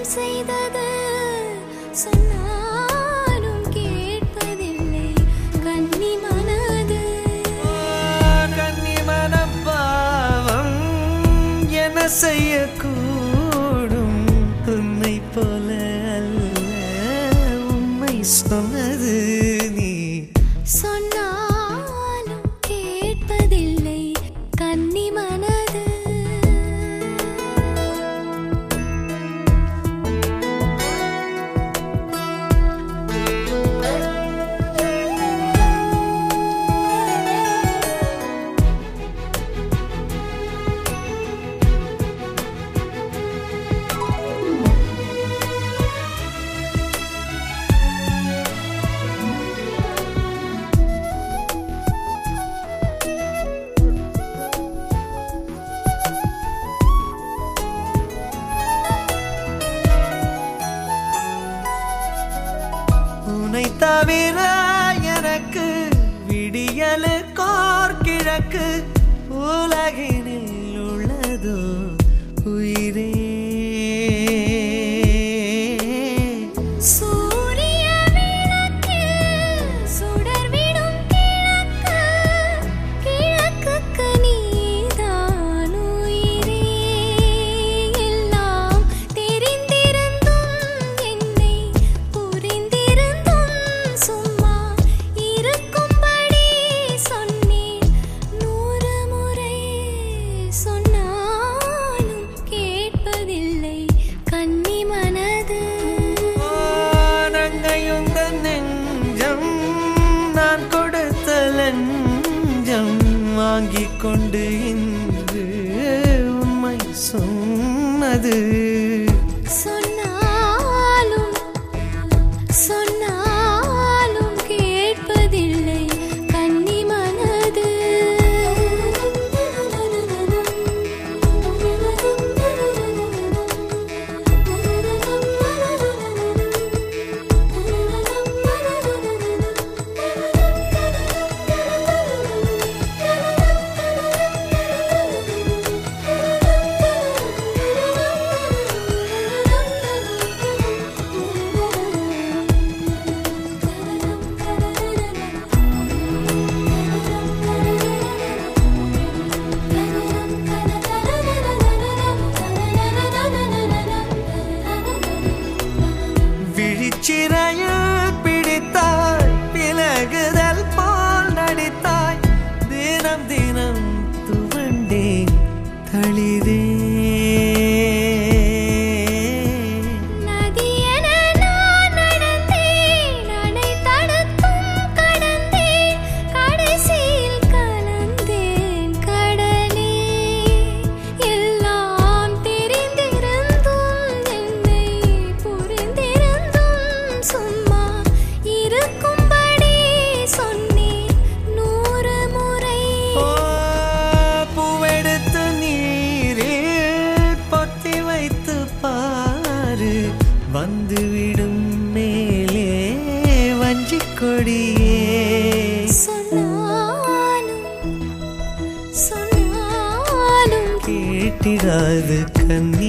செய்தது சொன்னாலும் கேட்பதில்லை கன்னி மனது. கன்னி மனப்பாவம் என்ன செய்யக்கூடும் உன்னை போல அல்ல உண்மை சொன்னது நீ சொன்னாலும் கேட்பதில்லை கன்னி மனது. உன்னை தவிர எனக்கு விடியலு கோர்கிழக்கு உலகினில் உள்ளதோ உயிரே. சூரிய விளக்கில் சுடர்விடும் கிழக்கு கிழக்குக்கு நீதான் உயிரே. எல்லாம் தெரிந்திருந்தும் என்னை புரிந்திருந்தும் சும்மா இருக்கும்படி சொன்னேன் 100 முறை. சொன்னாலும் கேட்பதில்லை கன்னி மனது. நங்கையுந்த நெஞ்சம் நான் கொடுத்த லஞ்சம் வாங்கிக் கொண்டு இன்று உண்மை சொன்னது. சொன்னாலும் சொன்னாலும் கேட்பதில்லை கன்னி மனது. விழிச்சிறையில் பிடித்தாய் விலகுதல் போல் நடித்தாய் தினம் தினம் துவண்டேன் தளிரே. நதியென நான் நடந்தேன் அணை தடுத்தும் கடந்தேன் கடைசியில் கலந்தேன் கடலே. எல்லாம் தெரிந்திருந்தும் என்னை புரிந்திருந்தும் சும்மா இருக்கும்படி சொன்னேன் 100 முறை. பூவெடுத்து நீரில் பொத்தி வைத்து பாரு வந்துவிடும் மேலே வஞ்சிக் கொடியே. சொன்னாலும் கேட்டிடாது கன்னி